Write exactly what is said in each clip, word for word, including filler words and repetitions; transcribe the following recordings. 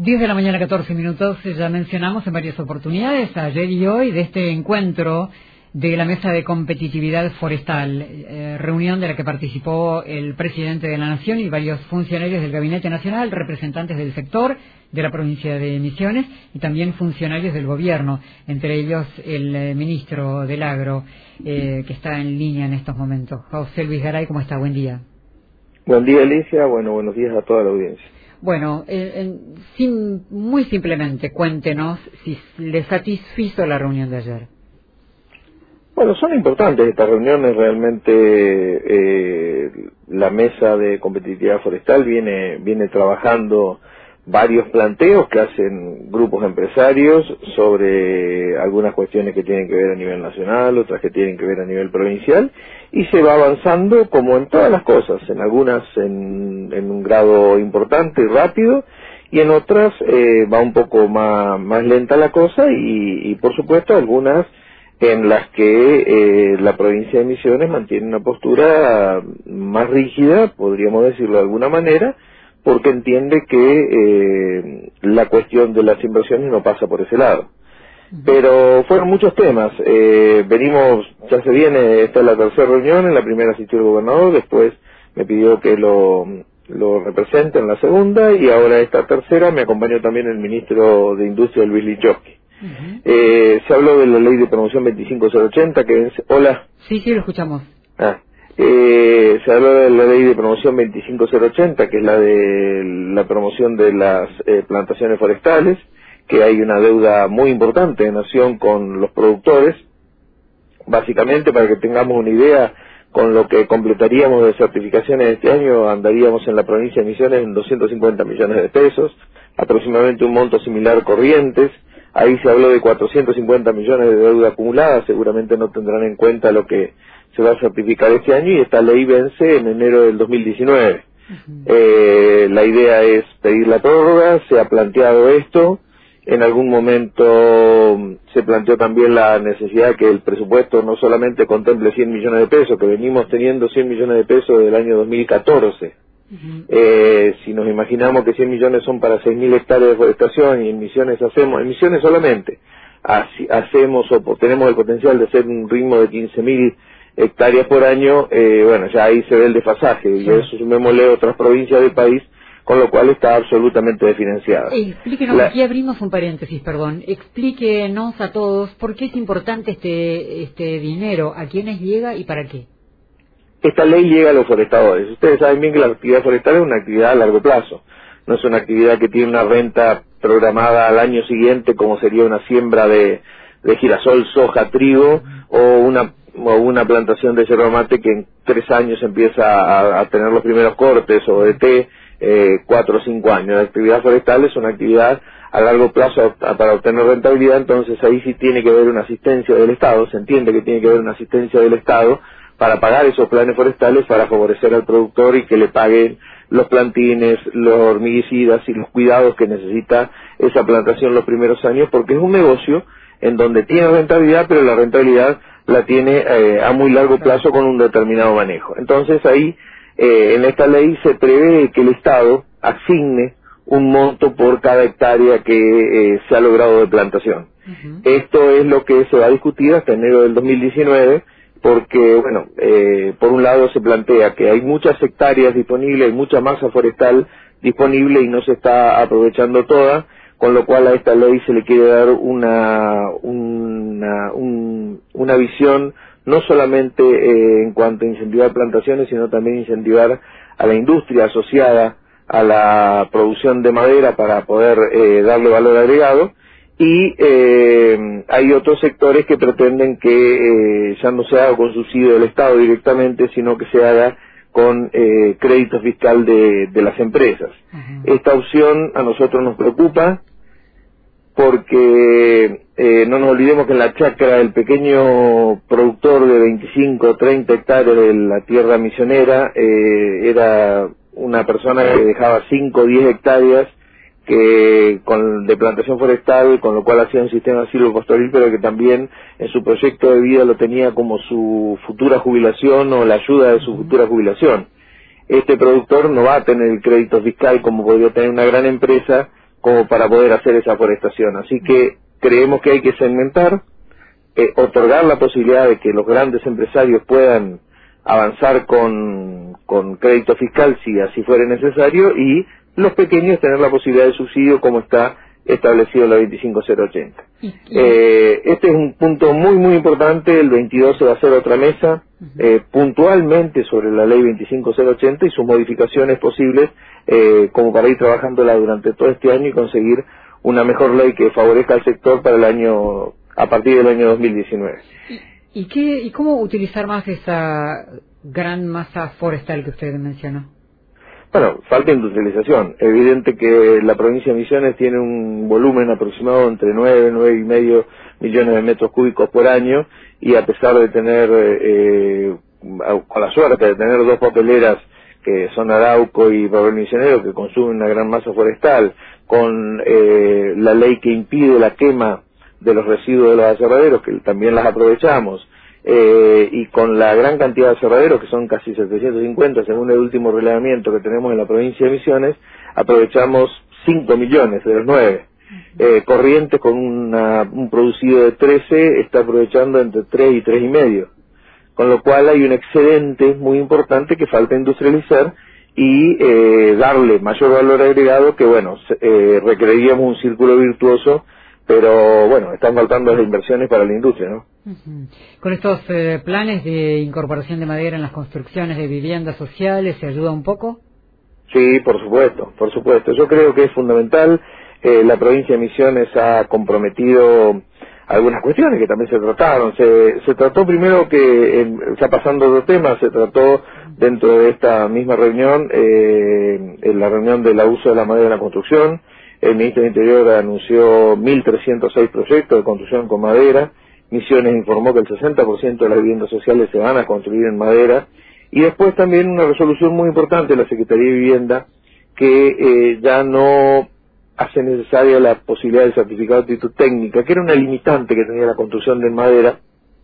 diez de la mañana, catorce minutos. Ya mencionamos en varias oportunidades, ayer y hoy, de este encuentro de la Mesa de Competitividad Forestal, eh, reunión de la que participó el presidente de la Nación y varios funcionarios del Gabinete Nacional, representantes del sector de la provincia de Misiones y también funcionarios del gobierno, entre ellos el eh, ministro del Agro, eh, que está en línea en estos momentos. José Luis Garay, ¿cómo está? Buen día. Buen día, Alicia. Bueno, buenos días a toda la audiencia. Bueno, eh, eh, sin, muy simplemente, cuéntenos si le satisfizo la reunión de ayer. Bueno, son importantes estas reuniones, realmente eh, la Mesa de Competitividad Forestal viene, viene trabajando varios planteos que hacen grupos empresarios sobre algunas cuestiones que tienen que ver a nivel nacional, otras que tienen que ver a nivel provincial, y se va avanzando como en todas las cosas, en algunas en, en un grado importante y rápido, y en otras eh, va un poco más, más lenta la cosa, y, y por supuesto algunas en las que eh, la provincia de Misiones mantiene una postura más rígida, podríamos decirlo de alguna manera, porque entiende que eh, la cuestión de las inversiones no pasa por ese lado. Pero fueron muchos temas. Eh, venimos, ya se viene, esta es la tercera reunión, en la primera asistió el gobernador, después me pidió que lo, lo represente en la segunda, y ahora esta tercera me acompañó también el ministro de Industria, Luis Lichowski. Uh-huh. eh, se habló de la ley de promoción veinticinco mil ochenta, que vence... Hola. Sí, sí, lo escuchamos. Ah. Eh, se habló de la ley de promoción veinticinco mil ochenta, que es la de la promoción de las eh, plantaciones forestales, que hay una deuda muy importante de Nación con los productores. Básicamente, para que tengamos una idea, con lo que completaríamos de certificaciones este año, andaríamos en la provincia de Misiones en doscientos cincuenta millones de pesos, aproximadamente un monto similar Corrientes. Ahí se habló de cuatrocientos cincuenta millones de deuda acumulada, seguramente no tendrán en cuenta lo que se va a certificar este año, y esta ley vence en enero del dos mil diecinueve. Uh-huh. Eh, la idea es pedir la prórroga, se ha planteado esto, en algún momento se planteó también la necesidad de que el presupuesto no solamente contemple cien millones de pesos, que venimos teniendo cien millones de pesos desde el año dos mil catorce. Uh-huh. Eh, si nos imaginamos que cien millones son para seis mil hectáreas de forestación, y en Misiones hacemos, en Misiones solamente, así, hacemos o tenemos el potencial de hacer un ritmo de quince mil hectáreas por año, eh, bueno, ya ahí se ve el desfasaje, sí. Y eso sumémosle otras provincias del país, con lo cual está absolutamente desfinanciada. Explíquenos, La... aquí abrimos un paréntesis, perdón, explíquenos a todos por qué es importante este, este dinero, a quiénes llega y para qué. Esta ley llega a los forestadores. Ustedes saben bien que la actividad forestal es una actividad a largo plazo, no es una actividad que tiene una renta programada al año siguiente, como sería una siembra de, de girasol, soja, trigo, o una o una plantación de yerba mate que en tres años empieza a, a tener los primeros cortes, o de té, eh, cuatro o cinco años. La actividad forestal es una actividad a largo plazo a, para obtener rentabilidad, entonces ahí sí tiene que haber una asistencia del Estado, se entiende que tiene que haber una asistencia del Estado para pagar esos planes forestales, para favorecer al productor y que le paguen los plantines, los hormiguicidas y los cuidados que necesita esa plantación los primeros años, porque es un negocio en donde tiene rentabilidad, pero la rentabilidad la tiene eh, a muy largo plazo con un determinado manejo. Entonces ahí, eh, en esta ley se prevé que el Estado asigne un monto por cada hectárea que eh, se ha logrado de plantación. Uh-huh. Esto es lo que se va a discutir hasta enero del dos mil diecinueve, porque, bueno, eh, por un lado se plantea que hay muchas hectáreas disponibles, hay mucha masa forestal disponible y no se está aprovechando toda, con lo cual a esta ley se le quiere dar una una, un, una visión no solamente eh, en cuanto a incentivar plantaciones, sino también incentivar a la industria asociada a la producción de madera para poder eh, darle valor agregado. Y eh, hay otros sectores que pretenden que eh, ya no se haga con subsidio del Estado directamente, sino que se haga con eh, crédito fiscal de, de las empresas. Uh-huh. Esta opción a nosotros nos preocupa porque eh, no nos olvidemos que en la chacra el pequeño productor de veinticinco o treinta hectáreas de la tierra misionera eh, era una persona que dejaba cinco o diez hectáreas que con de plantación forestal, con lo cual hacía un sistema silvopastoril, pero que también en su proyecto de vida lo tenía como su futura jubilación o la ayuda de su futura jubilación. Este productor no va a tener el crédito fiscal como podría tener una gran empresa, como para poder hacer esa forestación. Así que creemos que hay que segmentar, eh, otorgar la posibilidad de que los grandes empresarios puedan avanzar con, con crédito fiscal si así fuera necesario, y los pequeños tener la posibilidad de subsidio como está establecido en la veinticinco cero ochenta. Eh, este es un punto muy muy importante. El veintidós se va a hacer otra mesa eh, puntualmente sobre la ley veinticinco cero ochenta y sus modificaciones posibles, eh, como para ir trabajándola durante todo este año y conseguir una mejor ley que favorezca al sector para el año, a partir del año dos mil diecinueve. ¿Y, y, qué, y cómo utilizar más esa gran masa forestal que usted mencionó? Bueno, falta industrialización. Evidente que la provincia de Misiones tiene un volumen aproximado entre nueve, nueve y medio millones de metros cúbicos por año, y a pesar de tener, eh, con la suerte de tener dos papeleras que son Arauco y Papel Misionero, que consumen una gran masa forestal, con eh, la ley que impide la quema de los residuos de los aserraderos, que también las aprovechamos, Eh, y con la gran cantidad de aserraderos, que son casi setecientos cincuenta según el último relevamiento que tenemos en la provincia de Misiones, aprovechamos cinco millones de los nueve. Eh, Corrientes, con una, un producido de trece, está aprovechando entre tres y tres y medio, con lo cual hay un excedente muy importante que falta industrializar y eh, darle mayor valor agregado, que bueno, eh, requeriríamos un círculo virtuoso, pero bueno, están faltando las inversiones para la industria, ¿no? Uh-huh. Con estos eh, planes de incorporación de madera en las construcciones de viviendas sociales, ¿se ayuda un poco? Sí, por supuesto, por supuesto. Yo creo que es fundamental. Eh, la provincia de Misiones ha comprometido algunas cuestiones que también se trataron. Se, se trató primero que, eh, ya pasando de tema, se trató dentro de esta misma reunión, eh, en la reunión del uso de la madera en la construcción. El ministro del Interior anunció mil trescientos seis proyectos de construcción con madera. Misiones informó que el sesenta por ciento de las viviendas sociales se van a construir en madera. Y después también una resolución muy importante de la Secretaría de Vivienda, que eh, ya no hace necesaria la posibilidad del certificado de aptitud técnica, que era una limitante que tenía la construcción de madera,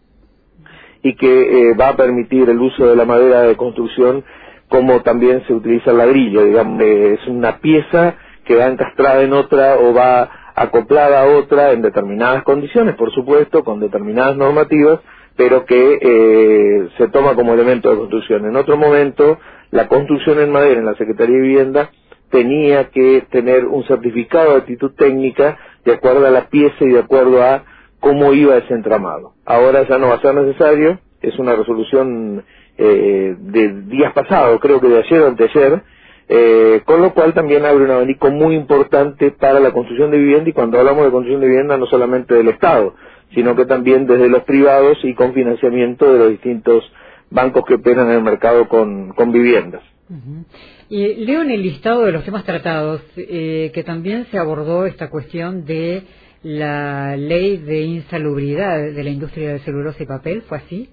y que eh, va a permitir el uso de la madera de construcción como también se utiliza el ladrillo. Digamos, eh, es una pieza que va encastrada en otra o va acoplada a otra en determinadas condiciones, por supuesto, con determinadas normativas, pero que eh, se toma como elemento de construcción. En otro momento, la construcción en madera en la Secretaría de Vivienda tenía que tener un certificado de aptitud técnica de acuerdo a la pieza y de acuerdo a cómo iba ese entramado. Ahora ya no va a ser necesario, es una resolución eh, de días pasados, creo que de ayer o anteayer, Eh, con lo cual también abre un abanico muy importante para la construcción de vivienda, y cuando hablamos de construcción de vivienda no solamente del Estado, sino que también desde los privados y con financiamiento de los distintos bancos que operan en el mercado con, con viviendas. Uh-huh. Y leo en el listado de los temas tratados eh, que también se abordó esta cuestión de la ley de insalubridad de la industria de celulosa y papel, ¿fue así?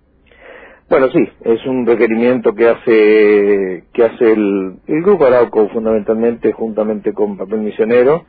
Bueno, sí, es un requerimiento que hace que hace el, el Grupo Arauco fundamentalmente, juntamente con Papel Misionero.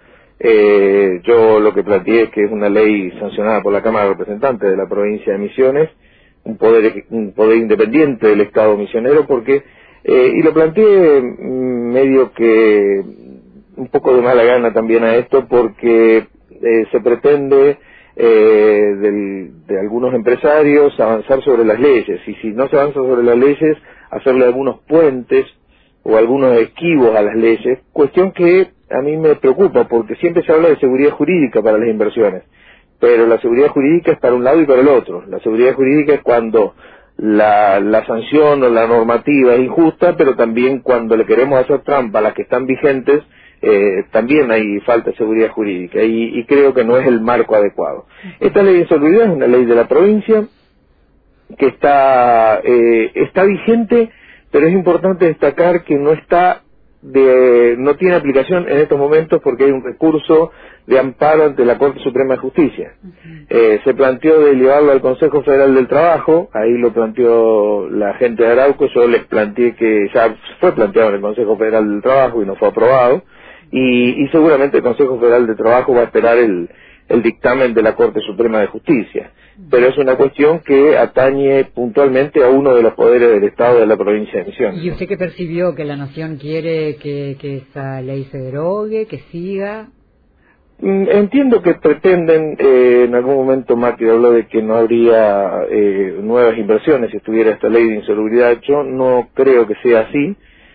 Eh, yo lo que planteé es que es una ley sancionada por la Cámara de Representantes de la provincia de Misiones, un poder un poder independiente del Estado misionero, porque eh, y lo planteé medio que un poco de mala gana también a esto, porque eh, se pretende Eh, del, de algunos empresarios avanzar sobre las leyes, y si no se avanza sobre las leyes, hacerle algunos puentes o algunos esquivos a las leyes, cuestión que a mí me preocupa, porque siempre se habla de seguridad jurídica para las inversiones, pero la seguridad jurídica es para un lado y para el otro. La seguridad jurídica es cuando la, la sanción o la normativa es injusta, pero también cuando le queremos hacer trampa a las que están vigentes, Eh, también hay falta de seguridad jurídica, y, y creo que no es el marco adecuado. Esta ley de insalubridad es una ley de la provincia que está eh, está vigente, pero es importante destacar que no está de no tiene aplicación en estos momentos, porque hay un recurso de amparo ante la Corte Suprema de Justicia. Uh-huh. Eh, se planteó de llevarlo al Consejo Federal del Trabajo, ahí lo planteó la gente de Arauco, yo les planteé que ya fue planteado en el Consejo Federal del Trabajo y no fue aprobado. Y, y seguramente el Consejo Federal de Trabajo va a esperar el, el dictamen de la Corte Suprema de Justicia. Pero es una cuestión que atañe puntualmente a uno de los poderes del Estado de la provincia de Misiones. ¿Y usted qué percibió? ¿Que la Nación quiere que, que esa ley se derogue, que siga? Entiendo que pretenden, eh, en algún momento Macri habló de que no habría eh, nuevas inversiones si estuviera esta ley de insalubridad. Yo no creo que sea así,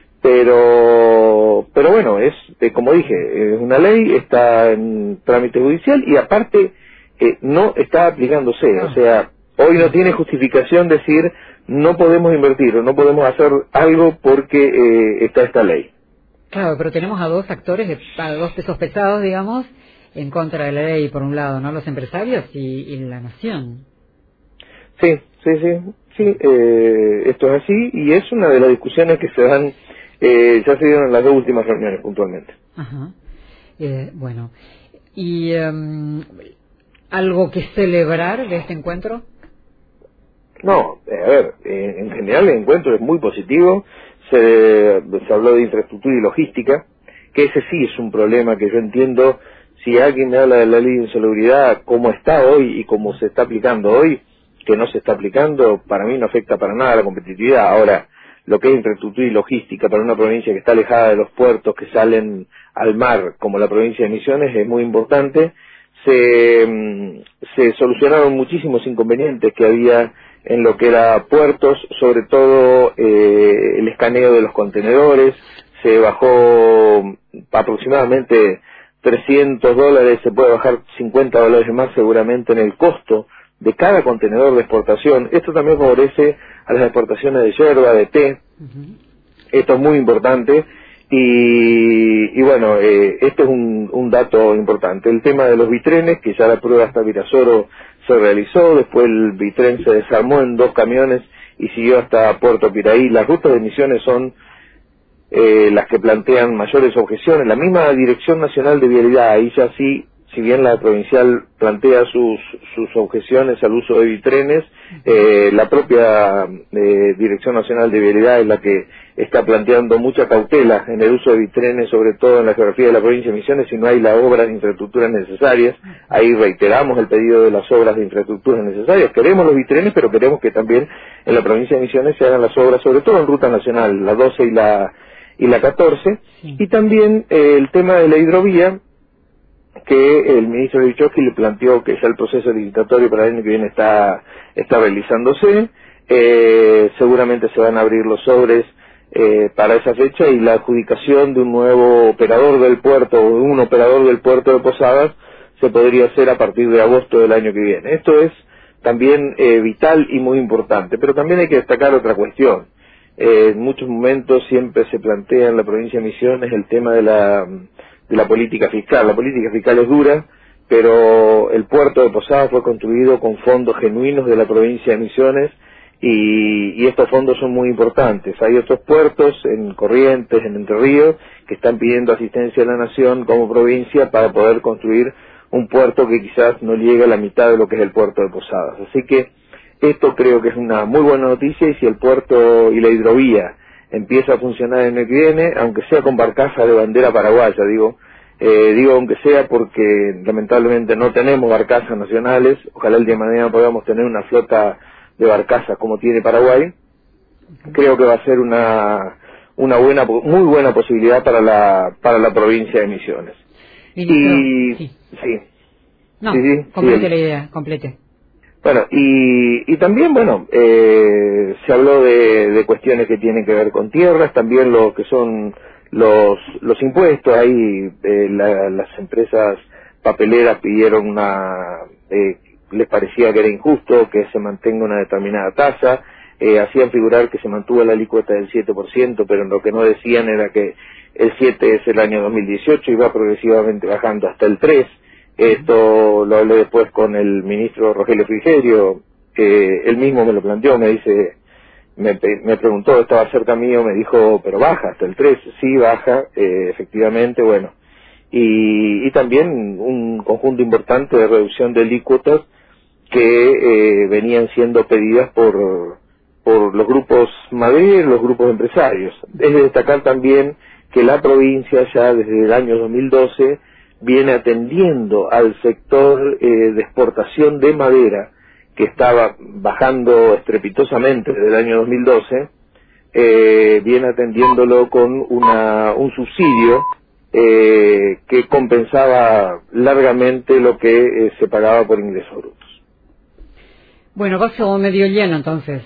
pero pero bueno, es eh, como dije, es una ley, está en trámite judicial y aparte eh, no está aplicándose. O sea, hoy no tiene justificación decir no podemos invertir o no podemos hacer algo porque eh, está esta ley. Claro, pero tenemos a dos actores, de, a dos pesos pesados, digamos, en contra de la ley, por un lado, ¿no? Los empresarios y, y la Nación. Sí, sí, sí, sí, eh, esto es así y es una de las discusiones que se dan, eh, ya se dieron en las dos últimas reuniones puntualmente. Ajá. Eh, bueno, ¿y um, algo que celebrar de este encuentro? No, eh, a ver, eh, en general el encuentro es muy positivo, se, se habló de infraestructura y logística, que ese sí es un problema que yo entiendo. Si alguien me habla de la ley de insalubridad, cómo está hoy y cómo se está aplicando hoy, que no se está aplicando, para mí no afecta para nada a la competitividad. Ahora, lo que es infraestructura y logística para una provincia que está alejada de los puertos que salen al mar, como la provincia de Misiones, es muy importante. Se, se solucionaron muchísimos inconvenientes que había en lo que era puertos, sobre todo eh, el escaneo de los contenedores, se bajó aproximadamente trescientos dólares, se puede bajar cincuenta dólares más seguramente en el costo de cada contenedor de exportación. Esto también favorece a las exportaciones de yerba, de té. Uh-huh. Esto es muy importante y, y bueno, eh, este es un, un dato importante. El tema de los bitrenes, que ya la prueba hasta Virasoro se realizó, después el bitren se desarmó en dos camiones y siguió hasta Puerto Piraí. Las rutas de Misiones son Eh, las que plantean mayores objeciones. La misma Dirección Nacional de Vialidad, ahí ya sí, si bien la provincial plantea sus, sus objeciones al uso de bitrenes, eh, la propia eh, Dirección Nacional de Vialidad es la que está planteando mucha cautela en el uso de bitrenes, sobre todo en la geografía de la provincia de Misiones, si no hay las obras de infraestructura necesarias. Ahí reiteramos el pedido de las obras de infraestructura necesarias. Queremos los bitrenes, pero queremos que también en la provincia de Misiones se hagan las obras, sobre todo en ruta nacional, la doce y la y la catorce, sí. Y también eh, el tema de la hidrovía, que el ministro Lichowski le planteó que ya el proceso licitatorio para el año que viene está, está realizándose, eh, seguramente se van a abrir los sobres eh, para esa fecha y la adjudicación de un nuevo operador del puerto, o de un operador del puerto de Posadas, se podría hacer a partir de agosto del año que viene. Esto es también eh, vital y muy importante, pero también hay que destacar otra cuestión. Eh, en muchos momentos siempre se plantea en la provincia de Misiones el tema de la, de la política fiscal. La política fiscal es dura, pero el puerto de Posadas fue construido con fondos genuinos de la provincia de Misiones y, y estos fondos son muy importantes. Hay otros puertos en Corrientes, en Entre Ríos, que están pidiendo asistencia a la Nación como provincia para poder construir un puerto que quizás no llegue a la mitad de lo que es el puerto de Posadas. Así que esto creo que es una muy buena noticia y si el puerto y la hidrovía empieza a funcionar el año que viene, aunque sea con barcaza de bandera paraguaya, digo, eh, digo aunque sea porque lamentablemente no tenemos barcazas nacionales, ojalá el día de mañana podamos tener una flota de barcazas como tiene Paraguay, creo que va a ser una una buena, muy buena posibilidad para la para la provincia de Misiones. Y sí, sí, no, sí, sí, complete sí. la idea, complete. Bueno, y, y también, bueno, eh, se habló de, de cuestiones que tienen que ver con tierras, también lo que son los los impuestos. Ahí eh, la, las empresas papeleras pidieron una, eh, les parecía que era injusto que se mantenga una determinada tasa, eh, hacían figurar que se mantuvo la alícuota del siete por ciento, pero lo que no decían era que el siete es el año dos mil dieciocho y va progresivamente bajando hasta el tres. Esto lo hablé después con el ministro Rogelio Frigerio, que él mismo me lo planteó, me dice, me, me preguntó, estaba cerca mío, me dijo, pero baja hasta el tres, sí baja, eh, efectivamente, bueno, y, y también un conjunto importante de reducción de alícuotas que eh, venían siendo pedidas por, por los grupos madereros, los grupos empresarios. Es de destacar también que la provincia ya desde el año dos mil doce viene atendiendo al sector eh, de exportación de madera, que estaba bajando estrepitosamente desde el año dos mil doce, eh, viene atendiéndolo con una, un subsidio eh, que compensaba largamente lo que eh, se pagaba por ingresos brutos. Bueno, vaso medio lleno entonces.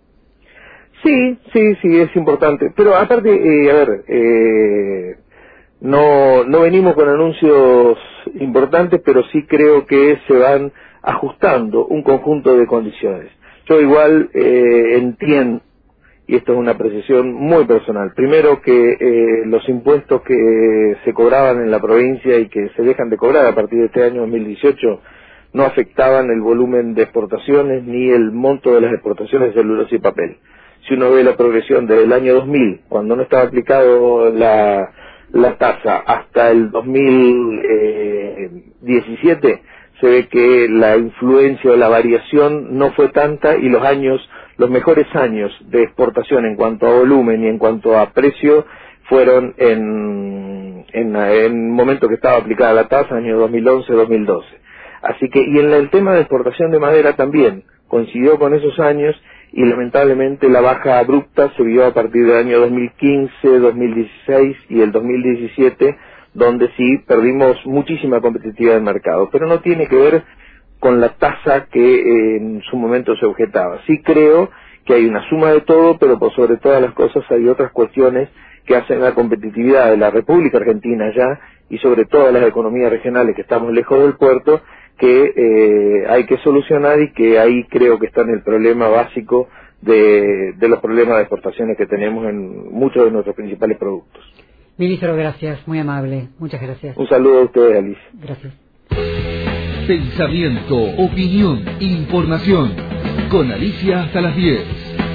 Sí, sí, sí, es importante. Pero aparte, eh, a ver, eh, no, no venimos con anuncios importantes, pero sí creo que se van ajustando un conjunto de condiciones. Yo igual eh, entiendo, y esto es una apreciación muy personal, primero que eh, los impuestos que se cobraban en la provincia y que se dejan de cobrar a partir de este año dos mil dieciocho no afectaban el volumen de exportaciones ni el monto de las exportaciones de celulosa y papel. Si uno ve la progresión desde el año dos mil, cuando no estaba aplicado la, la tasa, hasta el dos mil diecisiete, se ve que la influencia o la variación no fue tanta y los años, los mejores años de exportación en cuanto a volumen y en cuanto a precio fueron en en el momento que estaba aplicada la tasa, año dos mil once dos mil doce. Así que, y en el tema de exportación de madera también, coincidió con esos años y lamentablemente la baja abrupta se vio a partir del año dos mil quince, dos mil dieciséis y el dos mil diecisiete, donde sí perdimos muchísima competitividad del mercado, pero no tiene que ver con la tasa que eh, en su momento se objetaba. Sí creo que hay una suma de todo, pero por sobre todas las cosas hay otras cuestiones que hacen la competitividad de la República Argentina ya, y sobre todo las economías regionales que estamos lejos del puerto, que eh, hay que solucionar y que ahí creo que está en el problema básico de, de los problemas de exportaciones que tenemos en muchos de nuestros principales productos. Ministro, gracias, muy amable, muchas gracias. Un saludo a ustedes, Alicia. Gracias. Pensamiento, opinión, información. Con Alicia hasta las diez.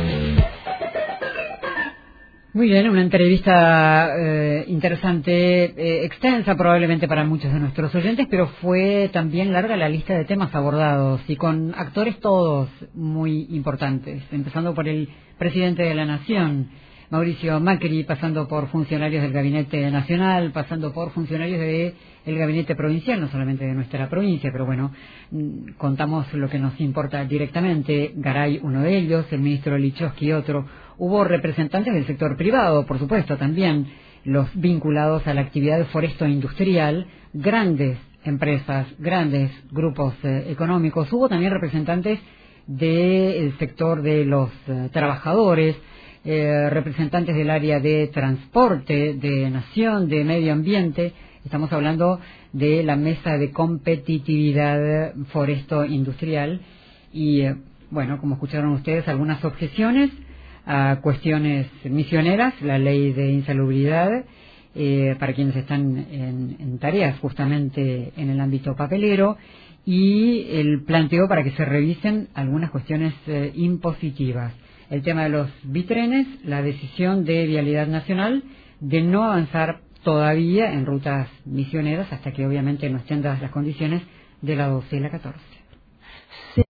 Muy bien, una entrevista eh, interesante, eh, extensa probablemente para muchos de nuestros oyentes, pero fue también larga la lista de temas abordados y con actores todos muy importantes, empezando por el presidente de la Nación, Mauricio Macri, pasando por funcionarios del Gabinete Nacional, pasando por funcionarios del Gabinete Provincial, no solamente de nuestra provincia, pero bueno, contamos lo que nos importa directamente. Garay, uno de ellos, el ministro Lichowski, otro. Hubo representantes del sector privado, por supuesto, también los vinculados a la actividad foresto-industrial, grandes empresas, grandes grupos eh, económicos. Hubo también representantes del sector de los eh, trabajadores, eh, representantes del área de transporte, de nación, de medio ambiente. Estamos hablando de la mesa de competitividad foresto-industrial y, eh, bueno, como escucharon ustedes, algunas objeciones a cuestiones misioneras, la ley de insalubridad, eh, para quienes están en, en tareas justamente en el ámbito papelero, y el planteo para que se revisen algunas cuestiones eh, impositivas. El tema de los bitrenes, la decisión de Vialidad Nacional de no avanzar todavía en rutas misioneras hasta que obviamente no estén dadas las condiciones de la doce y la catorce.